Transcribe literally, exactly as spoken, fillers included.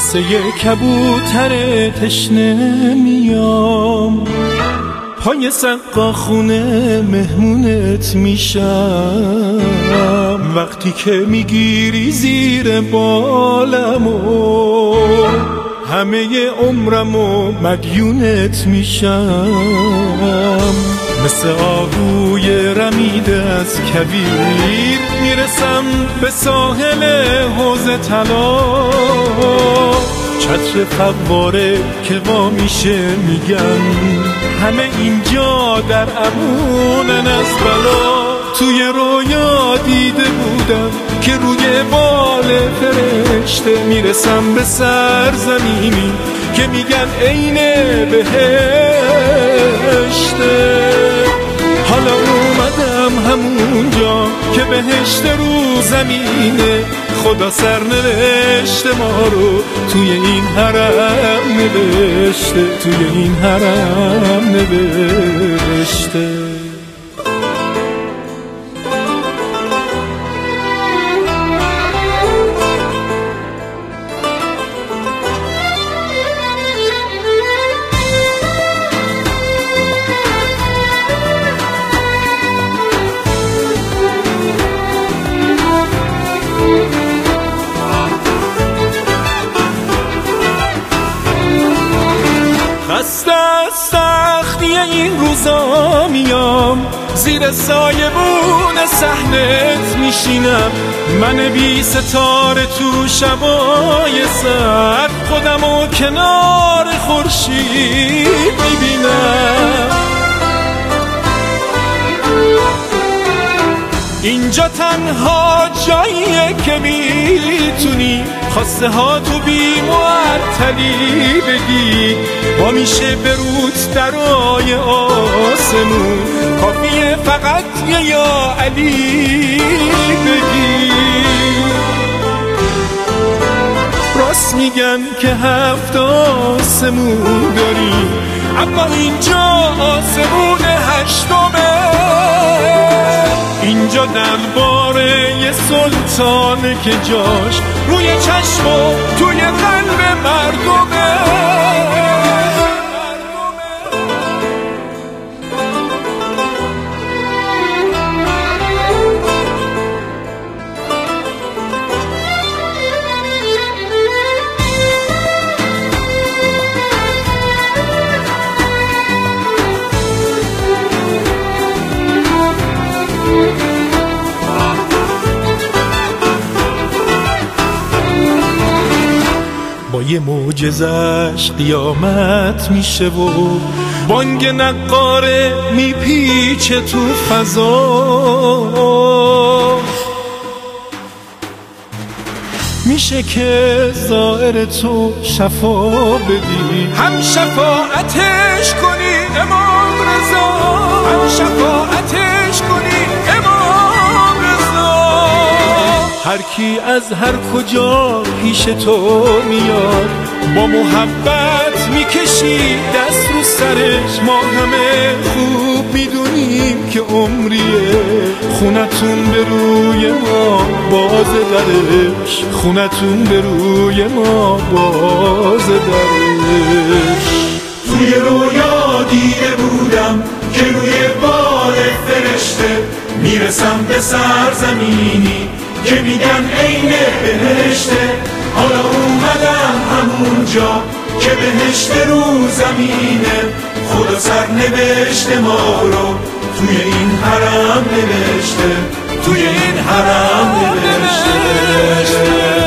واسه یه کبوتر تشنه میام، پای سقا خونه مهمونت میشم. وقتی که میگیری زیر بالمو، همه عمرمو مدیونت میشم. مثل آهوی رمیده از کویر میرسم به ساحل حوض طلا. چتر فواره که وا میشه میگن همه اینجا در امونن از بلا. توی رویا دیده بودم که روی بال فرشته میرسم به سرزمینی که میگن عین بهشته. حالا اومدم همونجا که بهشت رو زمینه، خدا سرنوشت ما رو توی این حرم نوشته، توی این حرم نوشته. خسته از سختی این روزا میام، زیر سایبون صحنت میشینم. من بی ستاره تو شبای سرد، خودمو کنار خورشید میبینم. اینجا تنها جاییه که میتونی خواسته ها تو بی معطلی بگی. با میشه بروت درای آسمون، کافیه فقط یه یا علی بگی. راست میگن که هفت آسمون داری، اما اینجا آسمون هشتمه. اینجا درباره یه سلطانه که جاش روی چشم و توی قلب مردمه. با یه معجزش قیامت میشه و بانگ نقاره میپیچه تو فضا. میشه که ظاهر تو شفا بدی، هم شفاعتش کنی امام رضا، هم شفاعتش کنی امام رضا. هر کی از هر کجا پیش تو میاد، با محبت میکشی دست رو سرش. ما همه خوب میدونیم که عمریه، خونتون به روی ما باز درش، خونتون به روی ما باز درش. توی رویا دیده بودم که روی بال فرشته میرسم به سرزمینی که میگن عین بهشته. حالا اومدم همونجا که بهشت رو زمینه، خدا سرنوشت ما رو توی این حرم نوشته، توی این حرم نوشته.